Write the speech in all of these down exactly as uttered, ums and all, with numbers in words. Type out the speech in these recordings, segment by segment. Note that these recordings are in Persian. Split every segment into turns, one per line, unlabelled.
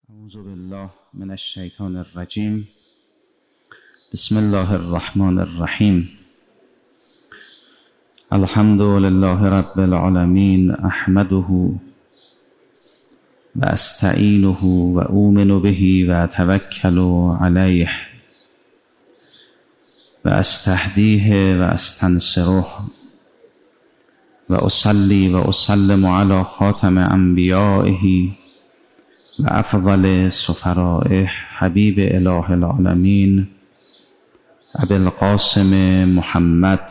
اعوذ بالله من الشیطان الرجیم. بسم الله الرحمن الرحیم. الحمد لله رب العالمین، احمده و استعینه و اؤمن به و اتوکل علیه و استهدیه و استنصره و اصلی و اسلم علی خاتم انبیائه و افضل سفرائه حبیب اله العالمین ابی القاسم محمد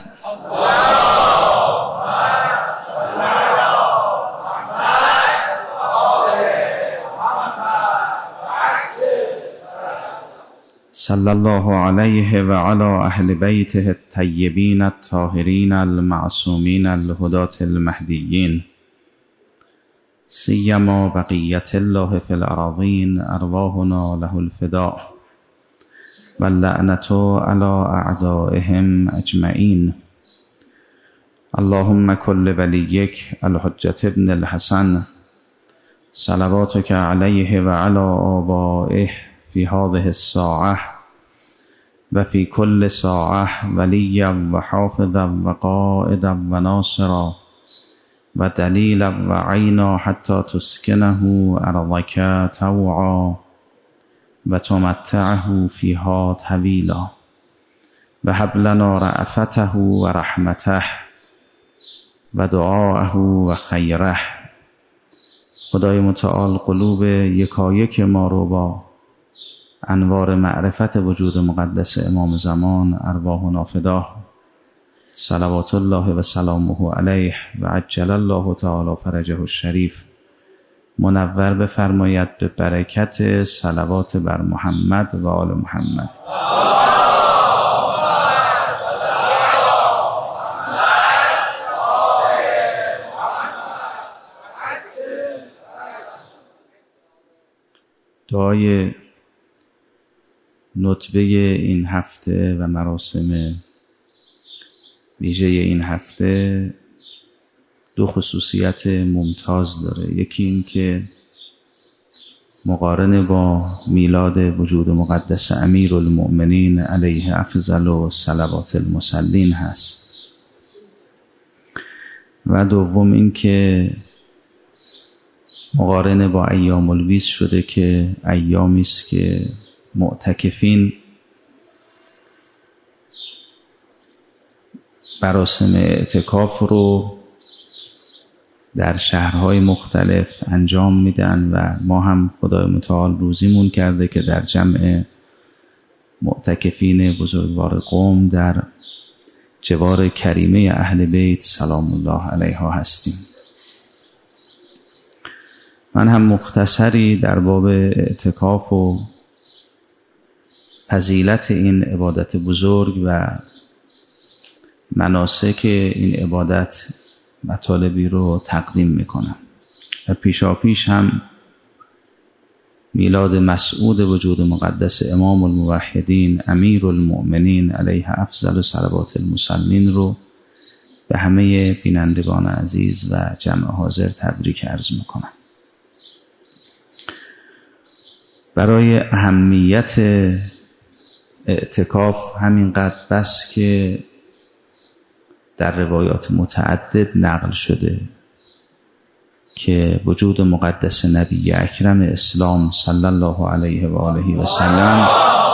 صلی الله علیه و علی اهل بیته الطیبین الطاهرین المعصومین الهداة المهدیین، سیما بقیت الله فی الأراضین، ارواحنا له الفداء و اللعنة علی اعدائهم اجمعین. اللهم کل ولیک الحجة ابن الحسن صلواتک علیه و علی آبائه فی هذه الساعة و فی کل ساعة ولیا و حافظا و قائدا و ناصرا و دلیلا و عینا حتی تسکنه ارضک طوعا و تمتعه فیها طویلا و هب لنا رأفته و رحمته و دعاءه و خیره. خدای متعال قلوب یکایک ما رو با انوار معرفت وجود مقدس امام زمان ارواحنا فداه، صلوات الله و سلامه علیه و عجل الله تعالی فرجه الشریف، منور بفرماید به برکت صلوات بر محمد و آل محمد. دعای نطبه این هفته و مراسم ویژه این هفته دو خصوصیت ممتاز داره. یکی این که مقارن با میلاد وجود مقدس امیر المؤمنین علیه افضل و صلوات المصلین هست، و دوم این که مقارن با ایام البیض شده که ایامی است که معتکفین مراسم اعتکاف رو در شهرهای مختلف انجام میدن و ما هم خدای متعال روزیمون کرده که در جمع معتکفین بزرگوار قوم در جوار کریمه اهل بیت سلام الله علیها هستیم. من هم مختصری در باب اعتکاف و فضیلت این عبادت بزرگ و مناسک این عبادت مطالبی رو تقدیم میکنم و پیشا پیش هم میلاد مسعود وجود مقدس امام الموحدین امیر المؤمنین علیه افضل صلوات المصلین رو به همه بینندگان عزیز و جمع حاضر تبریک عرض میکنم. برای اهمیت اعتکاف همینقدر بس که در روایات متعدد نقل شده که وجود مقدس نبی اکرم اسلام صلی الله علیه و آله و سلم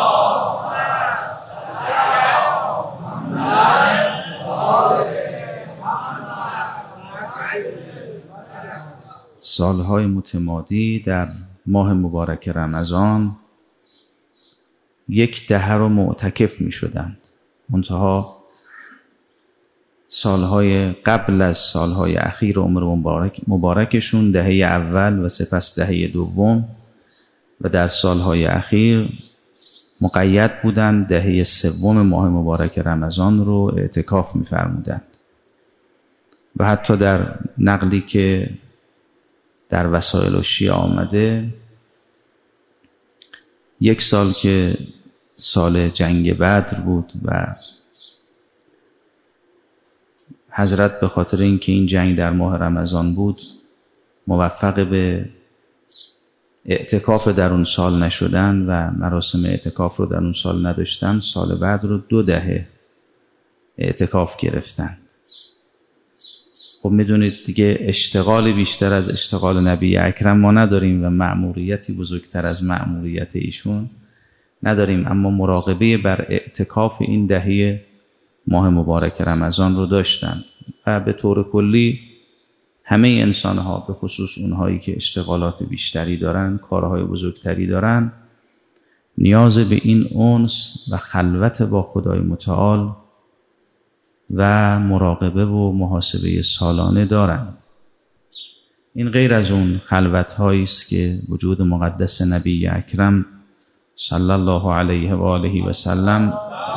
سالهای متمادی در ماه مبارک رمضان یک دهه رو معتکف می شدند. منتها سالهای قبل از سالهای اخیر عمر مبارک مبارکشون دهه اول و سپس دهه دوم و در سالهای اخیر مقید بودند دهه سوم ماه مبارک رمضان رو اعتکاف می فرمودند. و حتی در نقلی که در وسائل الشیعه آمده یک سال که سال جنگ بدر بود و حضرت به خاطر اینکه این جنگ در ماه رمضان بود موفق به اعتکاف در اون سال نشدن و مراسم اعتکاف رو در اون سال نداشتن، سال بعد رو دو دهه اعتکاف گرفتن. خب میدونید دیگه اشتغالی بیشتر از اشتغال نبی اکرم ما نداریم و مأموریتی بزرگتر از مأموریت ایشون نداریم، اما مراقبه بر اعتکاف این دهه ماه مبارک رمضان رو داشتن و به طور کلی همه انسان‌ها به خصوص اونهایی که اشتغالات بیشتری دارن، کارهای بزرگتری دارن، نیاز به این انس و خلوت با خدای متعال و مراقبه و محاسبه سالانه دارند. این غیر از اون خلوت‌هایی است که وجود مقدس نبی اکرم صلی الله علیه و آله و سلم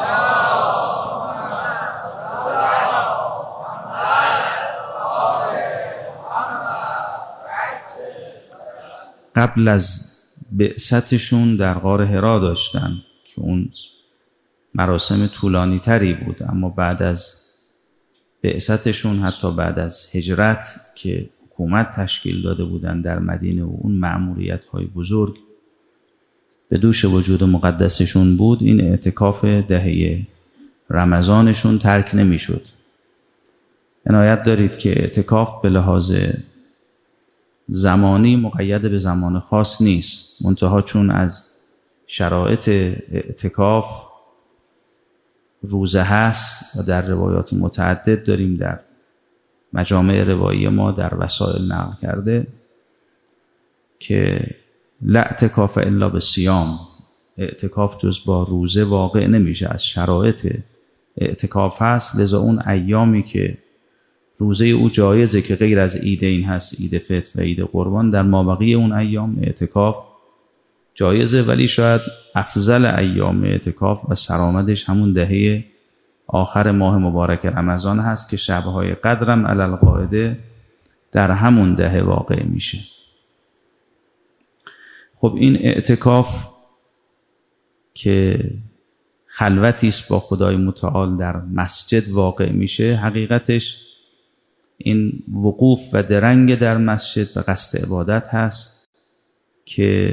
قبل از بعثتشون در غار حرا داشتن که اون مراسم طولانی تری بود، اما بعد از بعثتشون، حتی بعد از هجرت که حکومت تشکیل داده بودن در مدینه و اون مأموریت‌های بزرگ به دوش وجود مقدسشون بود، این اعتکاف دهه رمضانشون ترک نمی‌شد. عنایت دارید که اعتکاف به لحاظ زمانی مقید به زمان خاص نیست، منتها چون از شرایط اعتکاف روزه هست و در روایات متعدد داریم در مجامع روایی ما در وسائل نقل کرده که لا اعتکاف الا بالصیام، اعتکاف جز با روزه واقع نمیشه، از شرایط اعتکاف هست. لذا اون ایامی که روزه او جایزه که غیر از عیدین هست، عید فطر و عید قربان، در مابقی اون ایام اعتکاف جایزه، ولی شاید افضل ایام اعتکاف و سرآمدش همون دهه آخر ماه مبارک رمضان هست که شبهای قدرم علی القاعده در همون دهه واقع میشه. خب این اعتکاف که خلوتی است با خدای متعال در مسجد واقع میشه، حقیقتش این وقوف و درنگ در مسجد به قصد عبادت هست که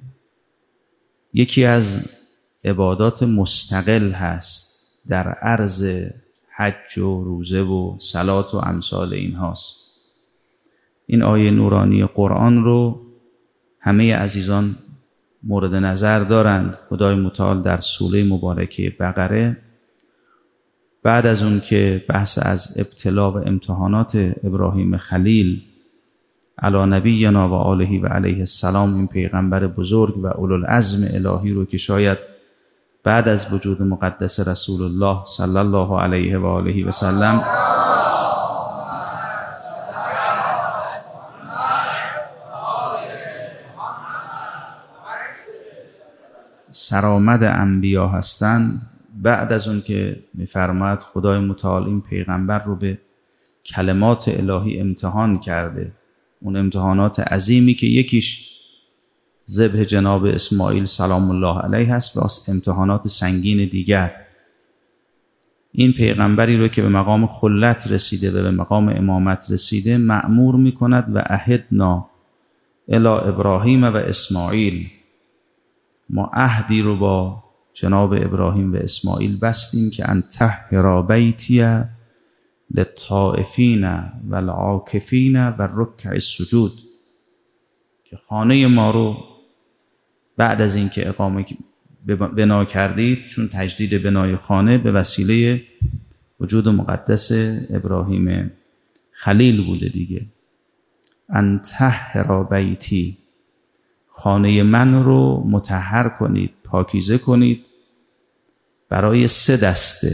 یکی از عبادات مستقل هست در عرض حج و روزه و صلات و امثال این هاست. این آیه نورانی قرآن رو همه عزیزان مورد نظر دارند. خدای متعال در سوره مبارکه بقره بعد از اون که بحث از ابتلا و امتحانات ابراهیم خلیل علی نبینا و آله و علیه السلام، این پیغمبر بزرگ و اولوالعزم الهی رو که شاید بعد از وجود مقدس رسول الله صلی الله علیه و آله و سلم سرآمد انبیا هستند، بعد از اون که می‌فرماید خدای متعال این پیغمبر رو به کلمات الهی امتحان کرده، اون امتحانات عظیمی که یکیش ذبح جناب اسماعیل سلام الله علیه هست و امتحانات سنگین دیگر. این پیغمبری رو که به مقام خلت رسیده و به مقام امامت رسیده مأمور می‌کند و عهدنا الی ابراهیم و اسماعیل، ما عهدی رو با جناب ابراهیم و اسماعیل بستیم که ان طهر بیتی للطائفین والعاکفین و رکع السجود، که خانه ما رو بعد از اینکه اقامه بنا کردید، چون تجدید بنای خانه به وسیله وجود مقدس ابراهیم خلیل بوده دیگه، ان طهر بیتی، خانه من رو مطهر کنید، پاکیزه کنید برای سه دسته،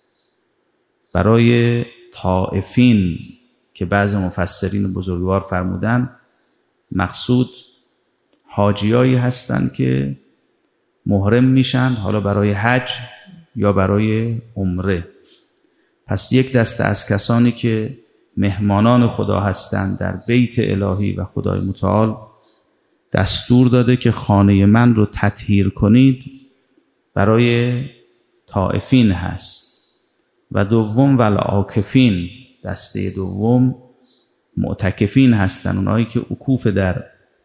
برای طائفین که بعض مفسرین بزرگوار فرمودن مقصود حاجیایی هستند که محرم میشن، حالا برای حج یا برای عمره. پس یک دسته از کسانی که مهمانان خدا هستند در بیت الهی و خدای متعال دستور داده که خانه من رو تطهیر کنید، برای طائفین هست. و دوم والعاکفین، دسته دوم معتکفین هستن، اونایی که عکوف در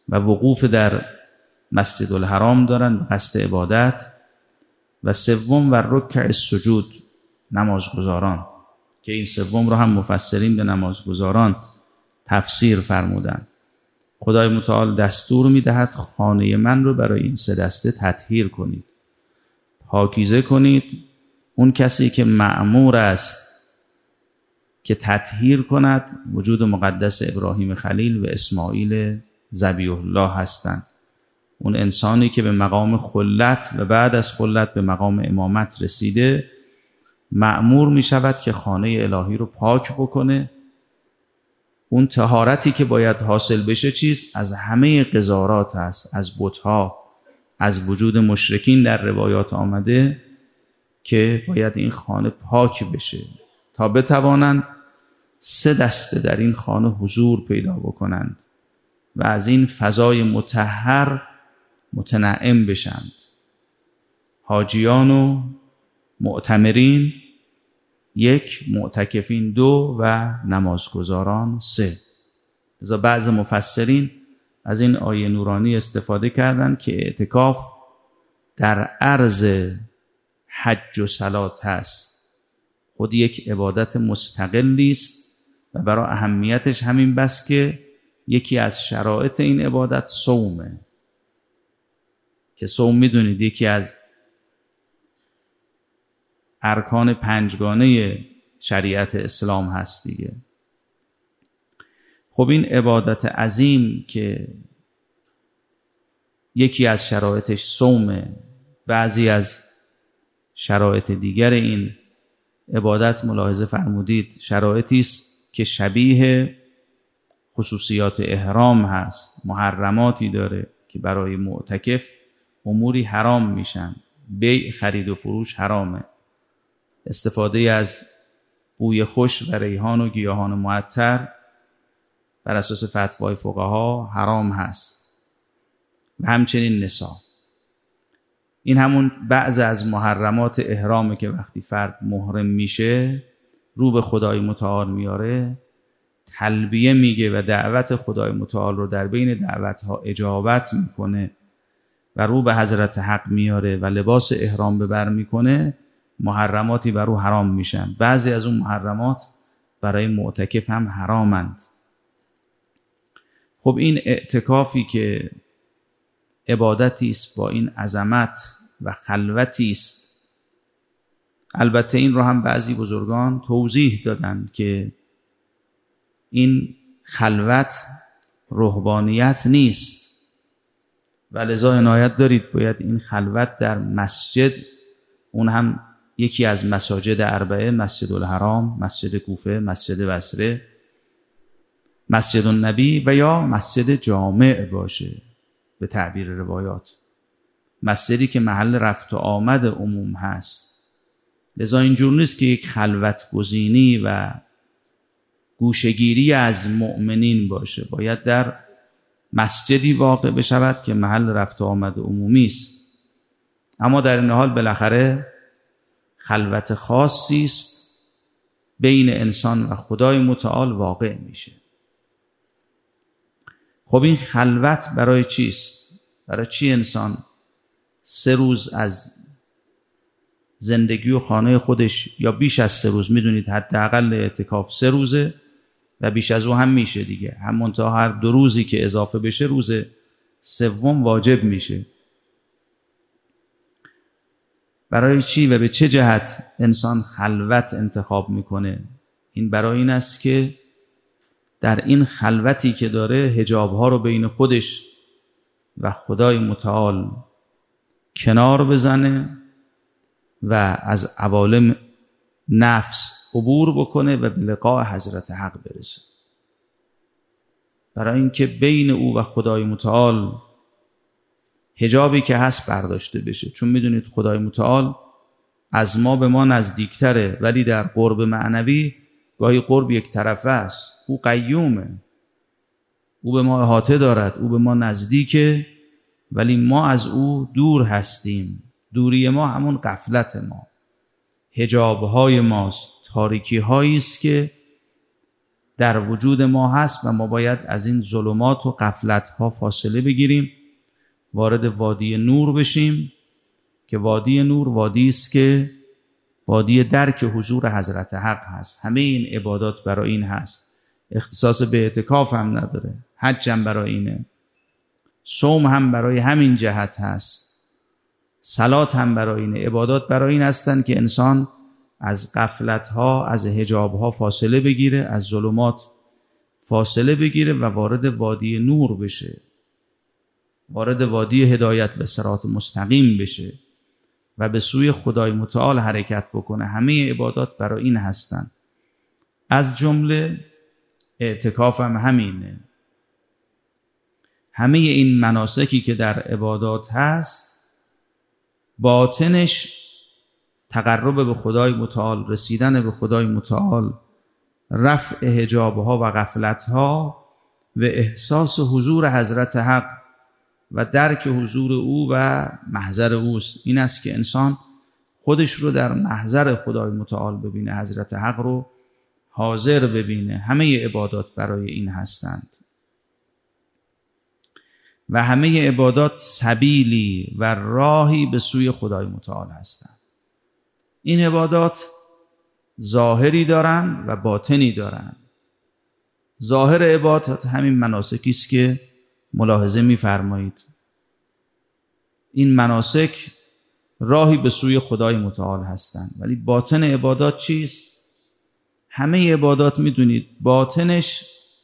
و وقوف در مسجد الحرام دارن به قصد عبادت. و سوم و رکع السجود، نمازگزاران، که این سوم رو هم مفسرین به نمازگزاران تفسیر فرمودن. خدای متعال دستور میدهد خانه من رو برای این سه دسته تطهیر کنید، پاکیزه کنید. اون کسی که مأمور است که تطهیر کند وجود مقدس ابراهیم خلیل و اسماعیل ذبیح الله هستند. اون انسانی که به مقام خلت و بعد از خلت به مقام امامت رسیده مأمور می شود که خانه الهی رو پاک بکنه. اون طهارتی که باید حاصل بشه چیز؟ از همه قذارات هست، از بت‌ها، از وجود مشرکین. در روایات آمده که باید این خانه پاک بشه تا بتوانند سه دسته در این خانه حضور پیدا بکنند و از این فضای مطهر متنعم بشند. حاجیان و معتمرین یک، معتکفین دو و نمازگزاران سه. لذا بعض مفسرین از این آیه نورانی استفاده کردند که اعتکاف در عرض حج و صلات هست، خود یک عبادت مستقلی است و برای اهمیتش همین بس که یکی از شرایط این عبادت صومه، که صوم میدونید یکی از ارکان پنجگانه شریعت اسلام هست دیگه. خب این عبادت عظیم که یکی از شرایطش صومه، بعضی از شرایط دیگر این عبادت ملاحظه فرمودید شرایطی است که شبیه خصوصیات احرام هست، محرماتی داره که برای معتکف اموری حرام میشن. بیع، خرید و فروش حرامه، استفاده از بوی خوش و ریحان و گیاهان معطر بر اساس فتوای فقها حرام هست و همچنین نساء. این همون بعض از محرمات احرامه که وقتی فرد محرم میشه رو به خدای متعال میاره، تلبیه میگه و دعوت خدای متعال رو در بین دعوتها اجابت میکنه و رو به حضرت حق میاره و لباس احرام به بر میکنه، محرماتی بر او حرام میشن. بعضی از اون محرمات برای معتکف هم حرامند. خب این اعتکافی که عبادتی است با این عظمت و خلوتی است، البته این رو هم بعضی بزرگان توضیح دادن که این خلوت رهبانیت نیست و لذا عنایت دارید باید این خلوت در مسجد، اون هم یکی از مساجد اربعه، مسجد الحرام، مسجد کوفه، مسجد بصره، مسجد النبی و یا مسجد جامع باشه به تعبیر روایات، مسجدی که محل رفت و آمد عموم هست. لذا اینجور نیست که یک خلوت گزینی و گوشگیری از مؤمنین باشه، باید در مسجدی واقع بشود که محل رفت و آمد عمومی است. اما در این حال بالاخره خلوت خاصی است بین انسان و خدای متعال واقع میشه. خب این خلوت برای چیست؟ برای چی انسان سه روز از زندگی و خانه خودش یا بیش از سه روز، میدونید حداقل اعتکاف سه روزه و بیش از او هم میشه دیگه، همون تا هر دو روزی که اضافه بشه روز سوم واجب میشه. برای چی و به چه جهت انسان خلوت انتخاب میکنه؟ این برای این است که در این خلوتی که داره حجابها رو بین خودش و خدای متعال کنار بزنه و از عوالم نفس عبور بکنه و به لقاء حضرت حق برسه. برای اینکه بین او و خدای متعال حجابی که هست برداشته بشه، چون میدونید خدای متعال از ما به ما نزدیکتره، ولی در قرب معنوی گاهی قرب یک طرفه است. او قیومه، او به ما احاطه دارد، او به ما نزدیکه ولی ما از او دور هستیم. دوری ما همون غفلت ما، حجاب‌های ماست، تاریکی‌هایی است که در وجود ما هست و ما باید از این ظلمات و غفلت‌ها فاصله بگیریم، وارد وادی نور بشیم که وادی نور وادی است که وادی درک حضور حضرت حق هست. همه این عبادات برای این هست، اختصاص به اعتکاف هم نداره، حج هم برای اینه، صوم هم برای همین جهت هست، صلات هم برای اینه. عبادات برای این هستن که انسان از غفلت‌ها، از حجاب‌ها فاصله بگیره، از ظلمات فاصله بگیره و وارد وادی نور بشه، وارد وادی هدایت و صراط مستقیم بشه و به سوی خدای متعال حرکت بکنه. همه عبادات برای این هستن، از جمله اعتکاف هم همینه. همه این مناسکی که در عبادات هست باطنش تقرب به خدای متعال، رسیدن به خدای متعال، رفع حجابها و غفلتها و احساس حضور حضرت حق و درک حضور او و محضر اوست. این است که انسان خودش رو در محضر خدای متعال ببینه، حضرت حق رو حاضر ببینه. همه عبادات برای این هستند و همه عبادات سبیلی و راهی به سوی خدای متعال هستند. این عبادات ظاهری دارن و باطنی دارن. ظاهر عبادات همین مناسکی است که ملاحظه می‌فرمایید. این مناسک راهی به سوی خدای متعال هستند، ولی باطن عبادات چیست؟ همه عبادات میدونید باطنش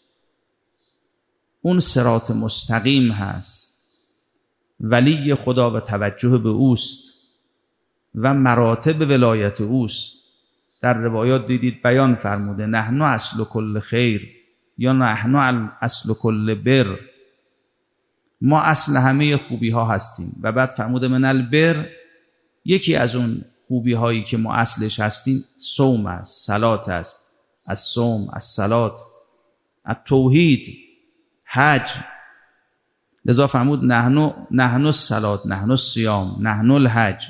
اون صراط مستقیم هست، ولی خدا و توجه به اوست و مراتب ولایت اوست. در روایات دیدید بیان فرموده نحن اصل کل خیر یا نحن اصل کل بر، ما اصل همه خوبی ها هستیم. و بعد فرموده من البر، یکی از اون خوبی هایی که ما اصلش هستیم صوم است، صلات است، از صوم، از صلات، از توحید، حج. لذا فرمود نحن نحن الصلات، نحن الصیام، نحن الحج.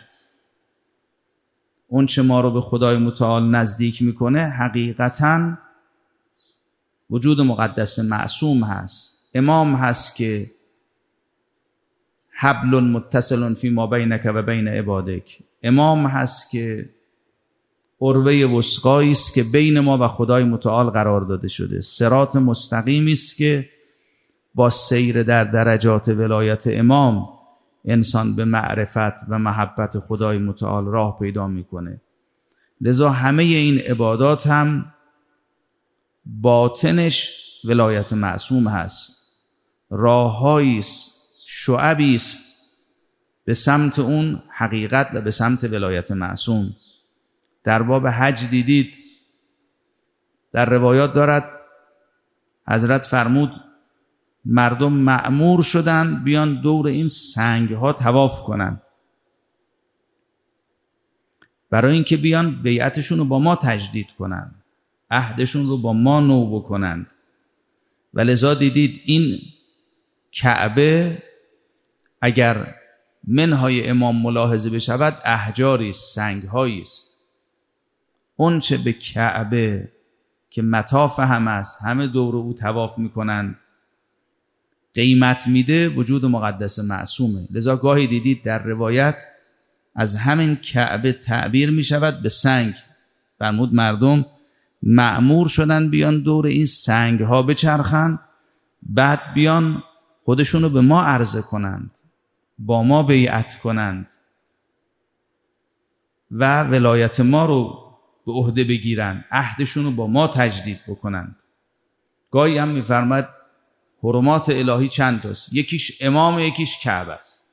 اون چه ما رو به خدای متعال نزدیک میکنه حقیقتاً وجود مقدس معصوم هست. امام هست که حبل متصل فی ما بینک و بین عبادک. امام هست که عروه وثقایی است که بین ما و خدای متعال قرار داده شده. صراط مستقیمی است که با سیر در درجات ولایت امام انسان به معرفت و محبت خدای متعال راه پیدا میکنه. لذا همه این عبادات هم باطنش ولایت معصوم هست، راههایی است، شعبی است به سمت اون حقیقت و به سمت ولایت معصوم. در باب حج دیدید در روایات دارد حضرت فرمود مردم مأمور شدن بیان دور این سنگ ها طواف کنن، برای اینکه بیان بیعتشون رو با ما تجدید کنن، عهدشون رو با ما نو بکنند. و لذا دیدید این کعبه اگر منهای امام ملاحظه بشود احجاری است، سنگهایی است. اون چه به کعبه که مطاف هم است، همه دور او طواف میکنند، قیمت میده، وجود مقدس معصومه. لذا گاهی دیدید در روایت از همین کعبه تعبیر میشود به سنگ. فرمود مردم مأمور شدن بیان دور این سنگ ها بچرخند، بعد بیان خودشونو به ما عرضه کنند، با ما بیعت کنند و ولایت ما رو به عهده بگیرند، عهدشونو با ما تجدید بکنند. گاهی هم میفرماد حرمات الهی چند تاست، یکیش امام، یکیش کعبه است.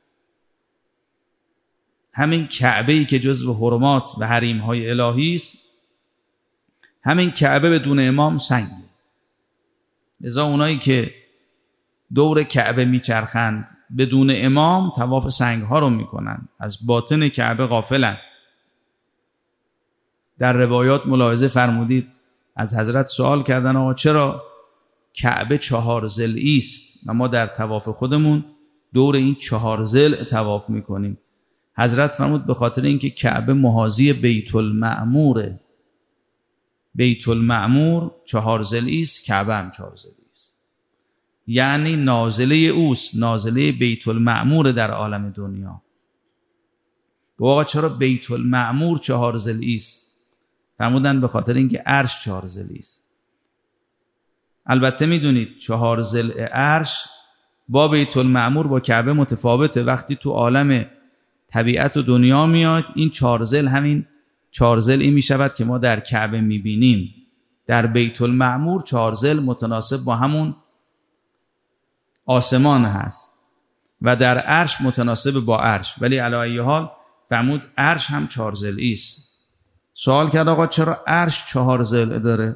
همین کعبه ای که جزو حرمات و حریم های الهی است، همین کعبه بدون امام سنگه. لذا اونایی که دور کعبه میچرخند بدون امام طواف سنگ ها رو میکنن، از باطن کعبه غافلن. در روایات ملاحظه فرمودید از حضرت سوال کردن آقا چرا کعبه چهار ضلعی است و ما در طواف خودمون دور این چهار ضلع طواف میکنیم؟ حضرت فرمود به خاطر اینکه کعبه محاذی بیت المعموره. بیت المعمور چهار ضلعی است، کعبه هم چهار ضلعی است. یعنی نازله اوست، نازله بیت المعمور در عالم دنیا. آقا چرا بیت المعمور چهار ضلعی است؟ فرمودن به خاطر اینکه عرش چهار ضلعی است. البته میدونید چهار ضلع عرش با بیت المعمور با کعبه متفاوته. وقتی تو عالم طبیعت و دنیا میاد این چهار ضلع همین چهار ضلعی میشود که ما در کعبه میبینیم. در بیت المعمور چهار ضلع متناسب با همون آسمان هست و در عرش متناسب با عرش، ولی علی ای حال فرمود عرش هم چهار ضلعی است. سوال کرد آقا چرا عرش چهار ضلع داره؟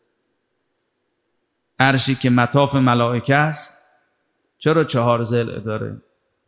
عرشی که مطاف ملائکه است چرا چهار ضلع داره؟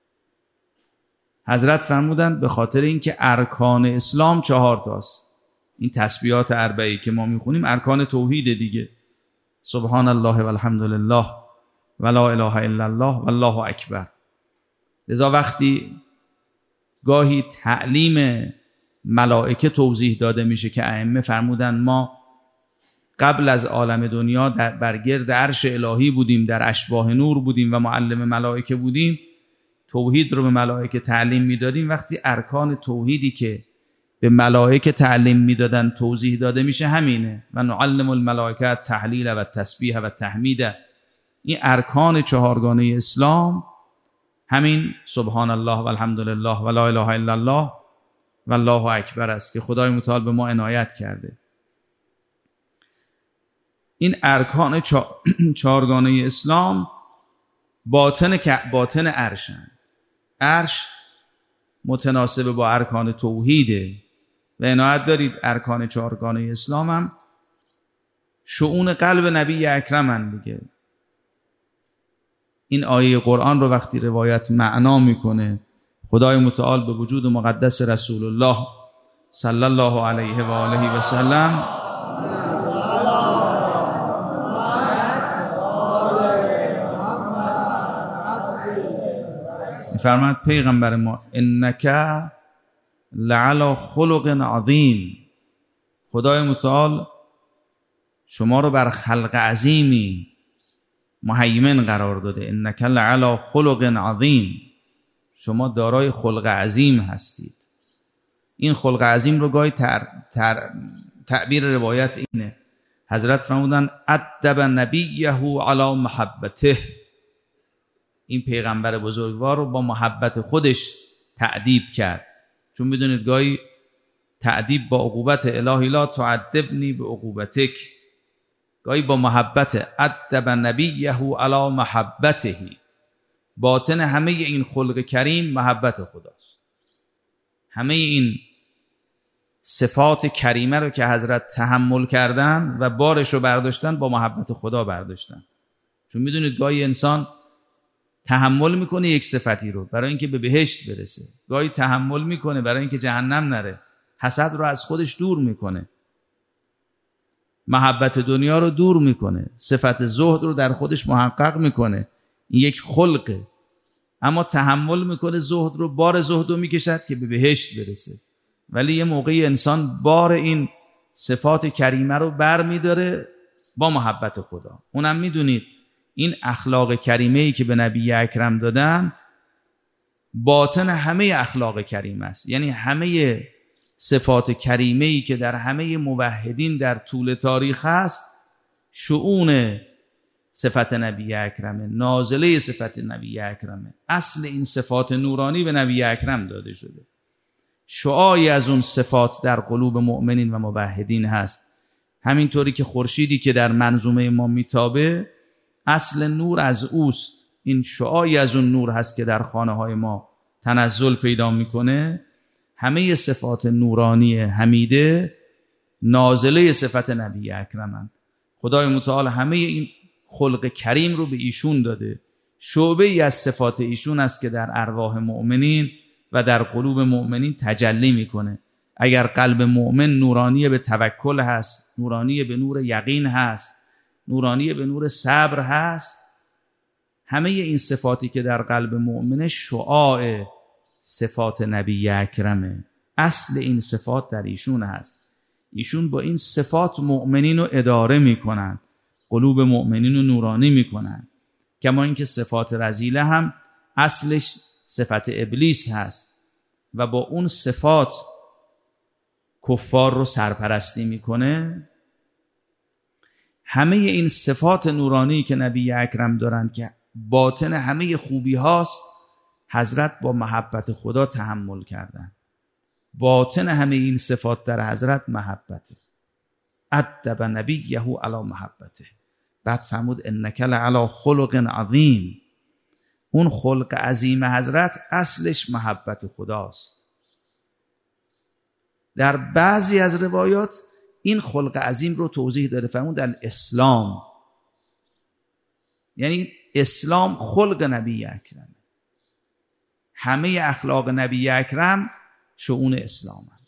حضرت فرمودند به خاطر اینکه ارکان اسلام چهار تاست. این تسبیحات اربعی که ما میخونیم ارکان توحید دیگه، سبحان الله و الحمد لله و لا اله الا الله و الله اکبر. لذا وقتی گاهی تعلیم ملائکه توضیح داده میشه که ائمه فرمودن ما قبل از عالم دنیا در برگرد عرش الهی بودیم، در اشباح نور بودیم و معلم ملائکه بودیم، توحید رو به ملائکه تعلیم میدادیم. وقتی ارکان توحیدی که به ملائکه تعلیم میدادن توضیح داده میشه همینه و نعلم الملائکه التحلیل و التسبیح و التحمید. این ارکان چهارگانه اسلام همین سبحان الله و الحمد لله و لا اله الا الله و الله اکبر است که خدای متعال به ما عنایت کرده. این ارکان چهارگانه اسلام باطن باطن عرشند. عرش متناسب با ارکان توحیده و عنایت دارید ارکان چهارگانه اسلام هم شؤون قلب نبی اکرمن دیگه. این آیه قرآن رو وقتی روایت معنا میکنه خدای متعال به وجود مقدس رسول الله صلی الله علیه و آله و سلم فرمود پیغمبر ما انک لعلی خلق عظیم، خدای متعال شما رو بر خلق عظیمی مهیمن قرار داده. انک لعلی خلق عظیم، شما دارای خلق عظیم هستید. این خلق عظیم رو گاهی تر، تر، تعبیر روایت اینه، حضرت فرمودن ادب نبیه علی محبته، این پیغمبر بزرگوار رو با محبت خودش تعدیب کرد. چون میدونید گاهی تعدیب با عقوبت الهی لا تعذبنی به عقوبتک، گاهی با محبت ادب نبیه علی محبته. باطن همه این خلق کریم محبت خداست. همه این صفات کریمه رو که حضرت تحمل کردن و بارش رو برداشتن با محبت خدا برداشتن. چون میدونید گاهی انسان تحمل میکنه یک صفتی رو برای اینکه به بهشت برسه، گاهی تحمل میکنه برای اینکه جهنم نره، حسد رو از خودش دور میکنه، محبت دنیا رو دور میکنه، صفت زهد رو در خودش محقق میکنه. این یک خلقه. اما تحمل میکنه زهد رو، بار زهد رو میکشد که به بهشت برسه. ولی یه موقعی انسان بار این صفات کریمه رو بر میداره با محبت خدا. اونم میدونید این اخلاق کریمه‌ای که به نبی اکرم دادن باطن همه اخلاق کریمه است. یعنی همه صفات کریمه‌ای که در همه موحدین در طول تاریخ هست شؤون صفت نبی اکرمه، نازله صفت نبی اکرمه. اصل این صفات نورانی به نبی اکرم داده شده. شعاعی از اون صفات در قلوب مؤمنین و موحدین هست. همینطوری که خورشیدی که در منظومه ما میتابه اصل نور از اوست. این شعاعی از اون نور هست که در خانه های ما تنزل پیدا میکنه. همه صفات نورانی حمیده نازله صفت نبی اکرمن. خدای متعال همه این خلق کریم رو به ایشون داده. شعبه ای از صفات ایشون است که در ارواح مؤمنین و در قلوب مؤمنین تجلی میکنه. اگر قلب مؤمن نورانی به توکل هست، نورانی به نور یقین هست، نورانی به نور صبر هست، همه این صفاتی که در قلب مؤمن شعاع صفات نبی اکرمه. اصل این صفات در ایشون هست. ایشون با این صفات مؤمنین رو اداره میکنن، قلوب مؤمنین رو نورانی میکنن. کما اینکه صفات رذیله هم اصلش صفت ابلیس هست و با اون صفات کفار رو سرپرستی میکنه. همه این صفات نورانی که نبی اکرم دارند که باطن همه خوبی هاست، حضرت با محبت خدا تحمل کردن. باطن همه این صفات در حضرت محبته. ادب نبیه علی محبته. بعد فرمود انک لعلی خلق عظیم. اون خلق عظیم حضرت اصلش محبت خداست. در بعضی از روایات این خلق عظیم رو توضیح داده، فرمود الاسلام، یعنی اسلام خلق نبی اکرم. همه اخلاق نبی اکرم شؤون اسلام هم.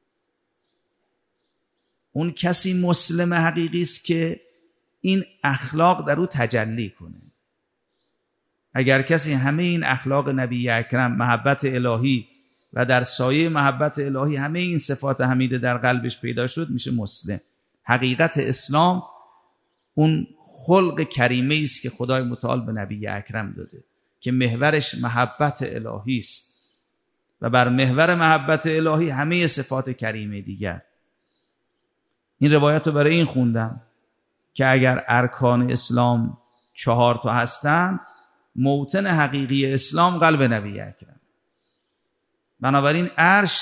اون کسی مسلم حقیقی است که این اخلاق در او تجلی کنه. اگر کسی همه این اخلاق نبی اکرم، محبت الهی و در سایه محبت الهی همه این صفات حمیده در قلبش پیدا شد، میشه مسلم. حقیقت اسلام اون خلق کریمه است که خدای متعال به نبی اکرم داده که محورش محبت الهی است و بر محور محبت الهی همه صفات کریمه دیگر. این روایت رو برای این خوندم که اگر ارکان اسلام چهار تا هستن، موطن حقیقی اسلام قلب نبی اکرم. بنابراین عرش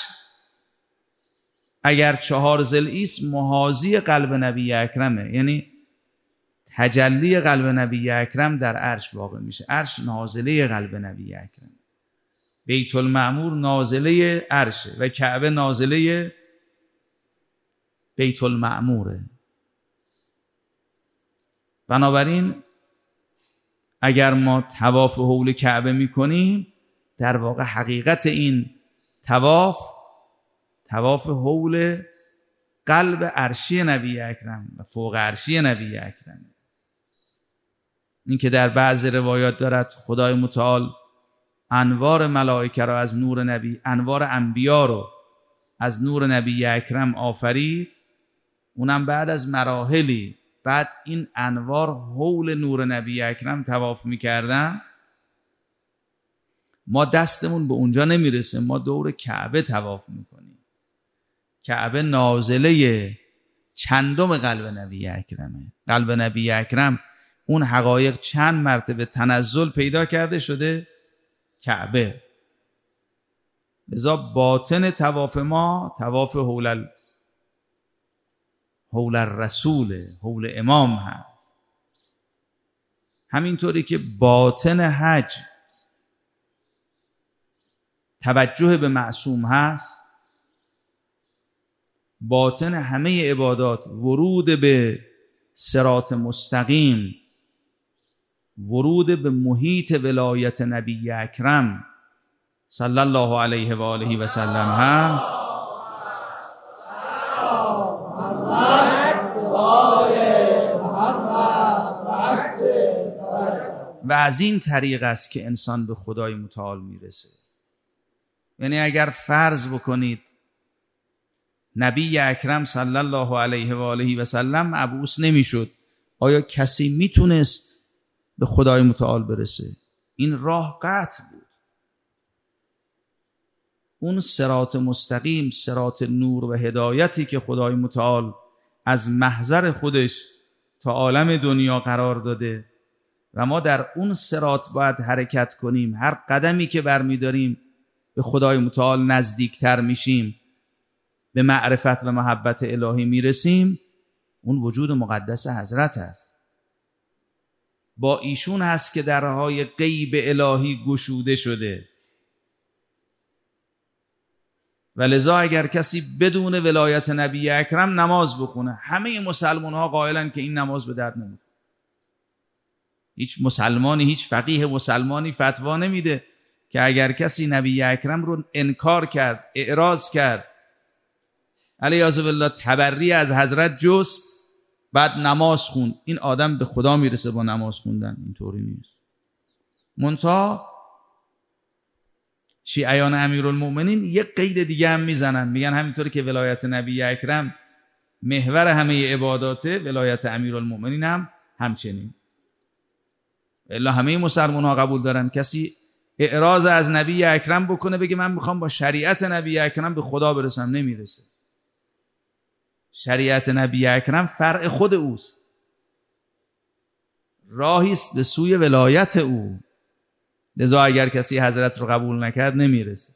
اگر چهار ضلعی است، محاذی قلب نبی اکرمه، یعنی تجلی قلب نبی اکرم در عرش واقع میشه. عرش نازله قلب نبی اکرم، بیت المعمور نازله عرشه و کعبه نازله بیت المعموره. بنابراین اگر ما طواف حول کعبه میکنیم، در واقع حقیقت این طواف طواف حول قلب عرشی نبی اکرم و فوق عرشی نبی اکرم. این که در بعض روایات دارد خدای متعال انوار ملائکه را از نور نبی، انوار انبیا رو از نور نبی اکرم آفرید، اونم بعد از مراحلی. بعد این انوار حول نور نبی اکرم طواف میکردن. ما دستمون به اونجا نمیرسه، ما دور کعبه طواف میکنیم. کعبه نازله چندم قلب نبی اکرمه. قلب نبی اکرم اون حقایق چند مرتبه تنزل پیدا کرده شده کعبه. لذا باطن طواف ما طواف حول ال... حول الرسول، حول امام هست. همینطوری که باطن حج توجه به معصوم هست، باطن همه عبادات ورود به صراط مستقیم، ورود به محیط ولایت نبی اکرم صلی الله علیه و آله و سلم هست. و از این طریق است که انسان به خدای متعال میرسه. یعنی اگر فرض بکنید نبی اکرم صلی الله علیه و آله و سلم مبعوث نمیشد، آیا کسی میتونست به خدای متعال برسه؟ این راه قطع بود. اون صراط مستقیم، صراط نور و هدایتی که خدای متعال از محضر خودش تا عالم دنیا قرار داده و ما در اون صراط باید حرکت کنیم، هر قدمی که برمیداریم به خدای متعال نزدیکتر میشیم، به معرفت و محبت الهی میرسیم. اون وجود مقدس حضرت است. با ایشون هست که درهای غیب الهی گشوده شده. و لذا اگر کسی بدون ولایت نبی اکرم نماز بخونه، همه مسلمان ها قائلن که این نماز به درد نمیخوره. هیچ مسلمانی، هیچ فقیه مسلمانی فتوا نمیده که اگر کسی نبی اکرم رو انکار کرد، اعراض کرد، علیاذ بالله تبری از حضرت جست، بعد نماز خوند، این آدم به خدا میرسه با نماز خوندن. اینطوری نیست. منتها شیعیان امیرالمؤمنین یک قید دیگه هم میزنن، میگن همینطوری که ولایت نبی اکرم محور همه عبادات ولایت امیرالمؤمنین هم همچنین. الا همه مسلمان ها قبول دارن کسی اعراض از نبی اکرم بکنه بگه من میخوام با شریعت نبی اکرم به خدا برسم، نمیرسه. شریعت نبی اکرم فرع خود اوست، راهی است به سوی ولایت او، لذا اگر کسی حضرت رو قبول نکرد نمیرسه.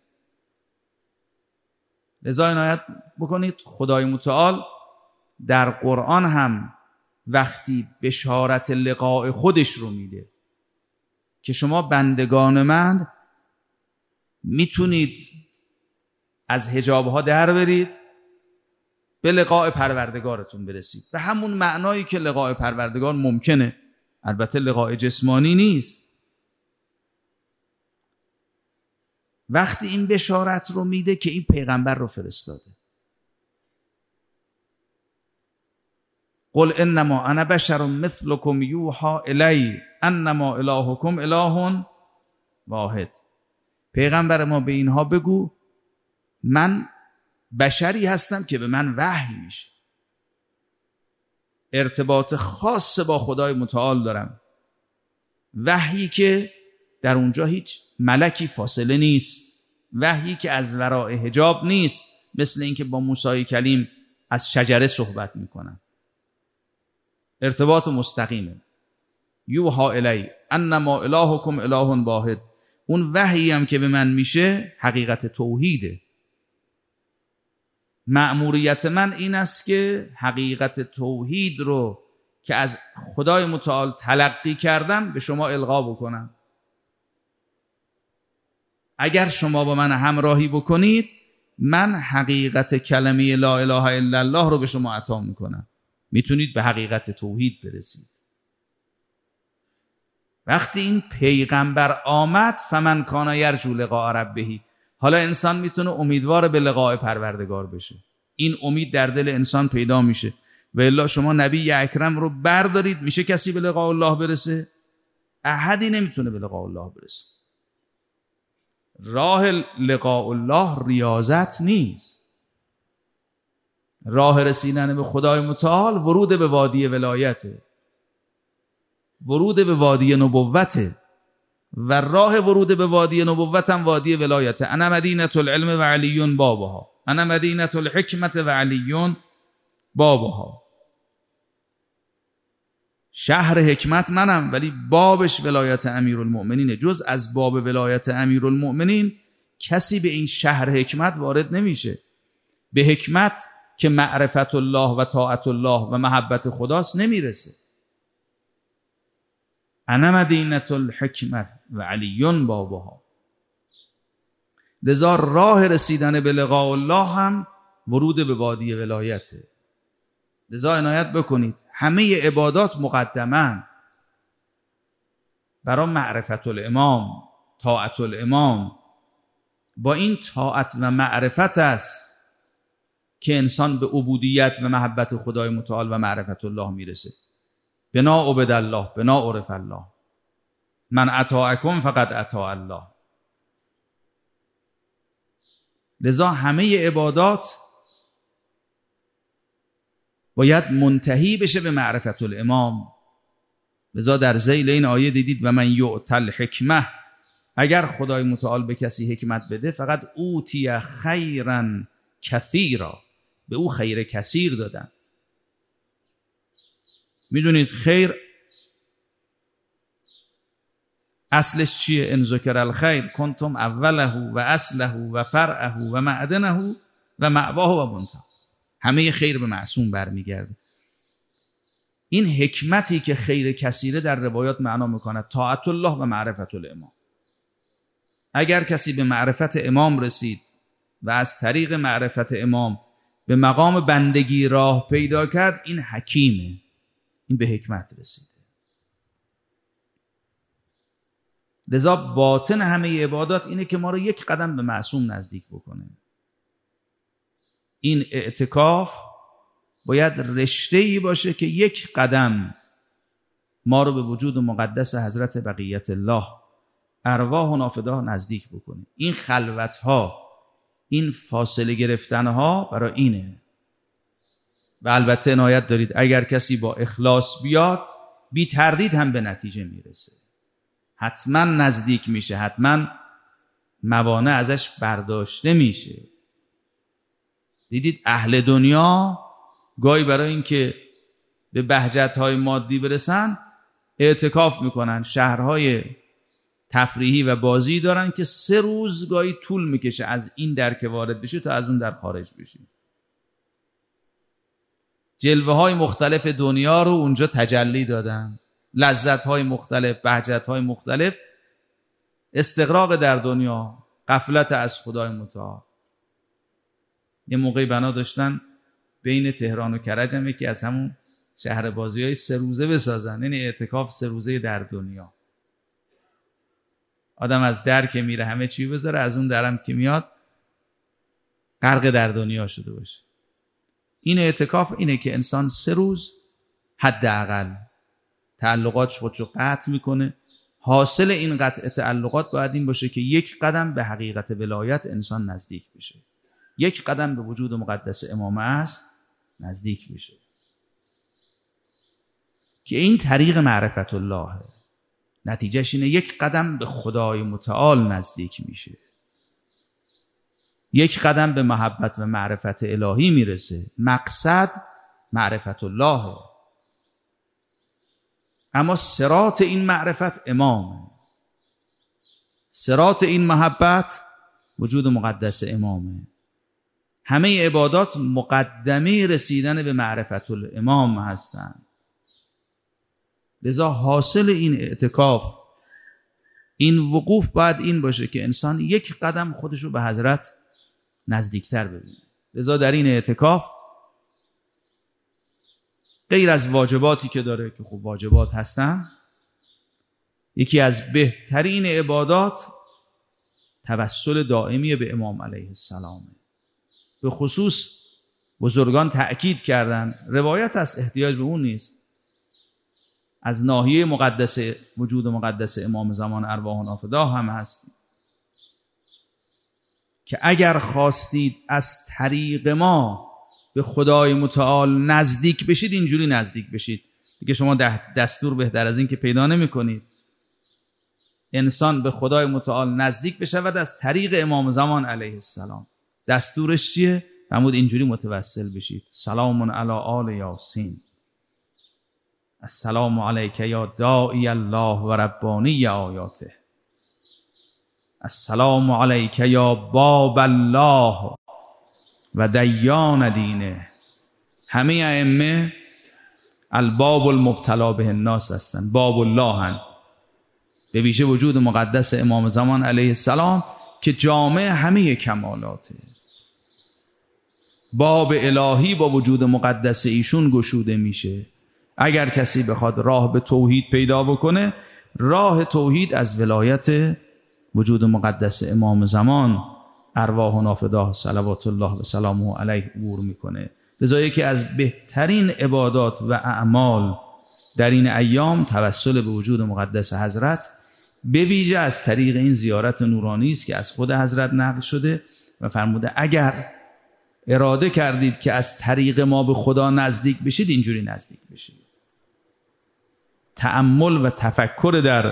لذا عنایت بکنید خدای متعال در قرآن هم وقتی بشارت لقاء خودش رو میده که شما بندگان من میتونید از حجابها در برید به لقاء پروردگارتون برسید، به همون معنایی که لقاء پروردگار ممکنه، البته لقاء جسمانی نیست. وقتی این بشارت رو میده که این پیغمبر رو فرستاده، قل انما انا بشر مثلکم یوحی الی انما الهکم اله واحد. پیغمبر ما به اینها بگو من بشری هستم که به من وحی میشه، ارتباط خاص با خدای متعال دارم، وحیی که در اونجا هیچ ملکی فاصله نیست، وحیی که از وراء حجاب نیست، مثل اینکه با موسی کلیم از شجره صحبت میکنن، ارتباط مستقیمه. یوحی الی انما الهکم اله واحد. اون وحیی هم که به من میشه حقیقت توحیده. مأموریت من این است که حقیقت توحید رو که از خدای متعال تلقی کردم به شما القا بکنم. اگر شما با من همراهی بکنید من حقیقت کلمه لا اله الا الله رو به شما عطا میکنم، میتونید به حقیقت توحید برسید. وقتی این پیغمبر آمد فمن کان یرجو لقاء ربه، حالا انسان میتونه امیدوار به لقاء پروردگار بشه، این امید در دل انسان پیدا میشه. و الا شما نبی اکرم رو بردارید، میشه کسی به لقاء الله برسه؟ احدی نمیتونه به لقاء الله برسه. راه لقاء الله ریاضت نیست، راه رسیدن به خدای متعال ورود به وادی ولایته، ورود به وادی نبوته، و راه ورود به وادی نبوت هم وادی ولایته. انا مدینة العلم و علی بابها، انا مدینة الحکمت و علی بابها. شهر حکمت منم ولی بابش ولایت امیرالمؤمنینه. جز از باب ولایت امیرالمؤمنین کسی به این شهر حکمت وارد نمیشه. به حکمت که معرفت الله و طاعت الله و محبت خداست نمیرسه. انا مدینة الحکمت و علی بابها. لذا راه رسیدن به لقاء الله هم ورود به وادی ولایته. لذا عنایت بکنید همه عبادات مقدمن برای معرفت الامام، طاعت الامام. با این طاعت و معرفت است که انسان به عبودیت و محبت خدای متعال و معرفت الله میرسه. بنا عبد الله بنا عرف الله، من اطاعکم فقد اطاع الله. لذا همه عبادات باید منتهی بشه به معرفت الامام. لذا در ذیل این آیه دیدید و من یؤت الحکمه، اگر خدای متعال به کسی حکمت بده فقط اوتی خیرا کثیرا، به او خیر کثیر دادن. میدونید خیر اصلش چیه؟ ان ذکر الخیر کنتم اوله و اصله و فرعه و معدنه و مأواه و منتهاه. همه خیر به معصوم برمیگرده. این حکمتی که خیر کثیره در روایات معنا میکنه طاعت الله و معرفت الامام. اگر کسی به معرفت امام رسید و از طریق معرفت امام به مقام بندگی راه پیدا کرد، این حکیمه، این به حکمت رسیده. لذا باطن همه عبادات اینه که ما رو یک قدم به معصوم نزدیک بکنه. این اعتکاف باید رشته‌ای باشه که یک قدم ما رو به وجود مقدس حضرت بقیت الله ارواح و نافذه نزدیک بکنه. این خلوت‌ها، این فاصله گرفتن‌ها برای اینه. و البته عنایت دارید اگر کسی با اخلاص بیاد بی تردید هم به نتیجه میرسه، حتما نزدیک میشه، حتما موانع ازش برداشته میشه. دیدید اهل دنیا گاهی برای اینکه به بهجت‌های مادی برسن اعتکاف میکنن، شهرهای تفریحی و بازی دارن که سه روز گاهی طول میکشه از این در که وارد بشه تا از اون در خارج بشه. جلوه های مختلف دنیا رو اونجا تجلی دادن، لذت های مختلف، بهجت های مختلف، استغراق در دنیا، غفلت از خدای متعال. یه موقعی بنا داشتن بین تهران و کرج هم یکی از همون شهر بازی های سه روزه بسازن، یعنی اعتکاف سه روزه در دنیا. آدم از در که میره همه چی بذاره، از اون درم که میاد غرق در دنیا شده باشه. این اعتکاف اینه که انسان سه روز حداقل تعلقات خودشو قطع میکنه. حاصل این قطع تعلقات باید این باشه که یک قدم به حقیقت ولایت انسان نزدیک بشه، یک قدم به وجود مقدس امامه است نزدیک بشه، که این طریق معرفت الله، نتیجهش اینه یک قدم به خدای متعال نزدیک میشه، یک قدم به محبت و معرفت الهی میرسه. مقصد معرفت الله، اما صراط این معرفت امامه، صراط این محبت وجود مقدس امامه. همه عبادات مقدمه رسیدن به معرفت الامام هستند. لذا حاصل این اعتکاف، این وقوف باید این باشه که انسان یک قدم خودشو به حضرت نزدیکتر ببینه. لذا در این اعتکاف غیر از واجباتی که داره که خب واجبات هستن، یکی از بهترین عبادات توسل دائمی به امام علیه السلام. به خصوص بزرگان تأکید کردن، روایت از احتیاج به اون نیست، از ناحیه مقدس وجود مقدس امام زمان ارواح نافداه هم هست که اگر خواستید از طریق ما به خدای متعال نزدیک بشید اینجوری نزدیک بشید. دیگه شما دستور بهتر از این که پیدا نمی کنید. انسان به خدای متعال نزدیک بشود از طریق امام زمان علیه السلام. دستورش چیه؟ فرمود اینجوری متوسل بشید: سلام علی آل یاسین، السلام علیک یا داعی الله و ربانی آیاته، السلام علیک یا باب الله و دیان دینه. همه ائمه الباب المبتلا به الناس هستند، باب الله هستند، به ویژه وجود مقدس امام زمان علیه السلام که جامع همه کمالاته. باب الهی با وجود مقدس ایشون گشوده میشه. اگر کسی بخواد راه به توحید پیدا بکنه، راه توحید از ولایت وجود مقدس امام زمان ارواح و نافداه صلوات الله و سلامه علیه عبور میکنه. لذا یکی از بهترین عبادات و اعمال در این ایام توسل به وجود مقدس حضرت، به ویژه از طریق این زیارت نورانی است که از خود حضرت نقل شده و فرموده اگر اراده کردید که از طریق ما به خدا نزدیک بشید اینجوری نزدیک بشید. تأمل و تفکر در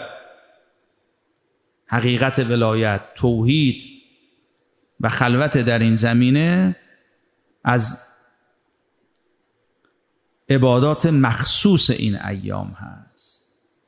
حقیقت ولایت، توحید و خلوت در این زمینه از عبادات مخصوص این ایام هست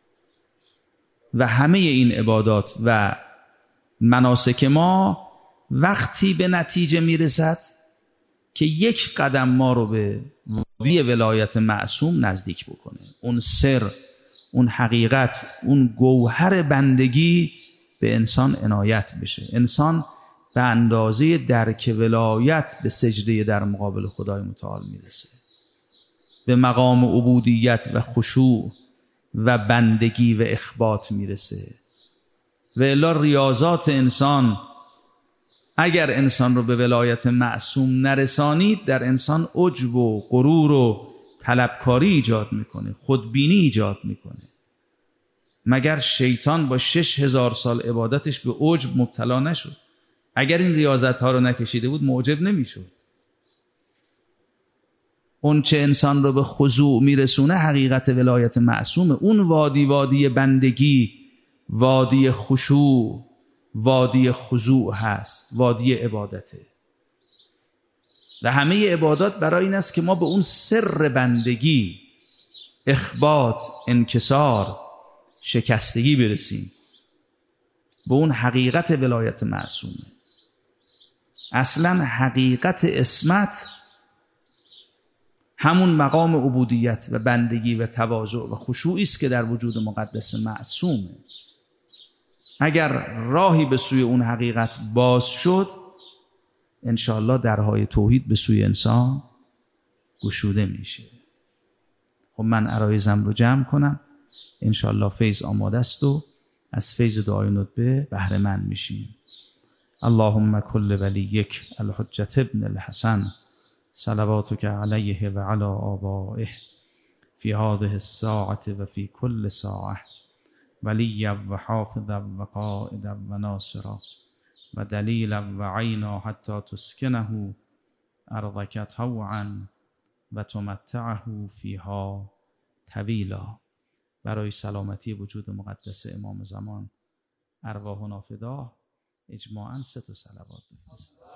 و همه این عبادات و مناسک ما وقتی به نتیجه میرسد که یک قدم ما رو به وادی ولایت معصوم نزدیک بکنه. اون سر، اون حقیقت، اون گوهر بندگی به انسان عنایت بشه. انسان به اندازه درک ولایت به سجده در مقابل خدای متعال میرسه، به مقام عبودیت و خشوع و بندگی و اخبات میرسه. و الا ریاضات انسان اگر انسان رو به ولایت معصوم نرسانید، در انسان عجب و غرور و طلبکاری ایجاد میکنه، خودبینی ایجاد میکنه. مگر شیطان با شش هزار سال عبادتش به عجب مبتلا نشد؟ اگر این ریاضت ها رو نکشیده بود معجب نمیشد. اون چه انسان رو به خضوع میرسونه حقیقت ولایت معصومه. اون وادی وادی بندگی، وادی خشوع، وادی خضوع هست، وادی عبادته. و همه عبادات برای این است که ما به اون سر بندگی، اخبات، انکسار، شکستگی برسیم، به اون حقیقت ولایت معصومه. اصلا حقیقت عصمت همون مقام عبودیت و بندگی و تواضع و خشوعی است که در وجود مقدس معصومه. اگر راهی به سوی اون حقیقت باز شد، انشاءالله درهای توحید به سوی انسان گشوده میشه. خب من عرایزم رو جمع کنم، انشاءالله فیض آماده است و از فیض دعای ندبه بهره مند میشیم. اللهم کل ولیک الحجة ابن الحسن صلواتک علیه و علی آبائه فی هذه الساعة و فی کل ساعة ولیا و حافظا و قائدا و ناصرا و دلیلا و عینا حتی تسکنه ارضک طوعا و تمتعه فیها طویلا. برای سلامتی وجود مقدس امام زمان ارواحنا فداه اجماعاً سه تا صلوات بفرستید.